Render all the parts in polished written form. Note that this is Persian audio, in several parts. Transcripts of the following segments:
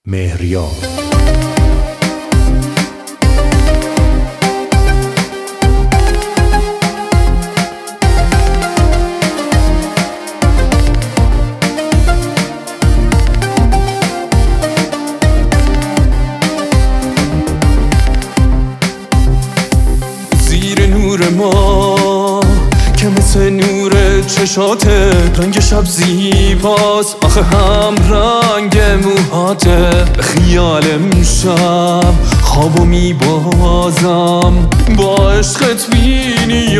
مهریار. زیر نور ما که مثل نور چشاته، رنگ شب زیباست آخه هم رنگ موهاته. به خیال امشب خوابو میبازم، با عشقت بی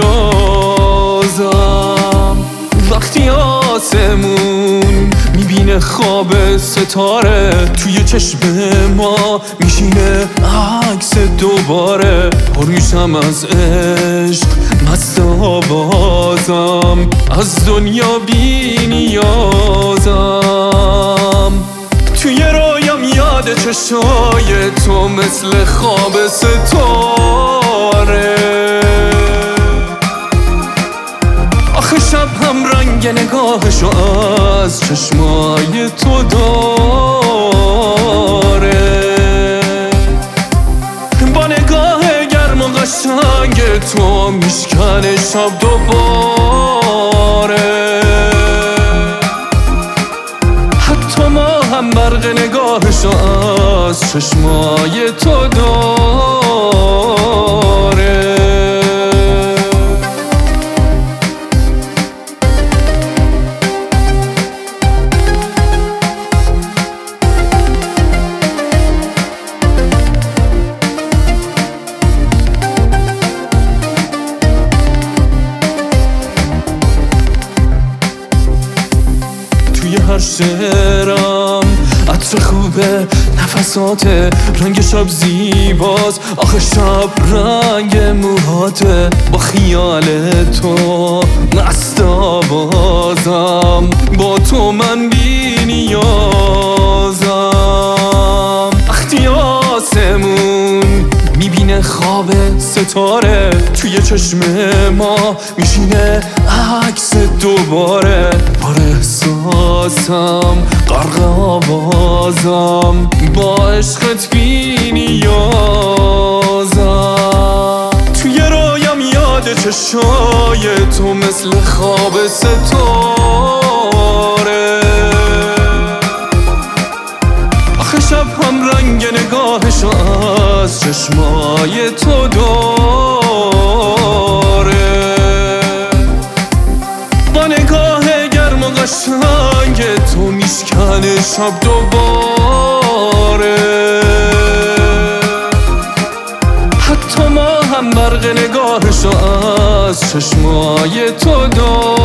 نیازم. وقتی آسمون میبینه خواب ستاره، توی چشم ما میشینه عکس دوباره. پریشم از عشق مست آوازم، از دنیا بی نیازم. توی رویام یاد چشای تو مثل خواب ستاره. آخه شب هم رنگ نگاهشو از چشمای تو داره. با نگاه گرم و قشنگ تو میشکنه شب دوباره. حتی ما هم برق نگاهشو از چشمای تو داره. توی هر شعرم عطر خوبه، نفسات رنگ شب زیباست آخه شب رنگ موهاته. با خیال تو مست آوازم، با تو من بی نیازم. وقتی آسمون میبینه خواب ستاره، توی چشم ما میشینه عکس دوباره. پر احساسم غرق آوازم، با عشقت بی نیازم. توی رویام یاد چشای تو مثل خواب ستاره. آخه شب هم رنگ نگاهشو از چشمای تو داره. با نگاه گرم و قشنگ تو میشکنه شب دوباره. حتی ما هم برق نگاهشو از چشمای تو داره.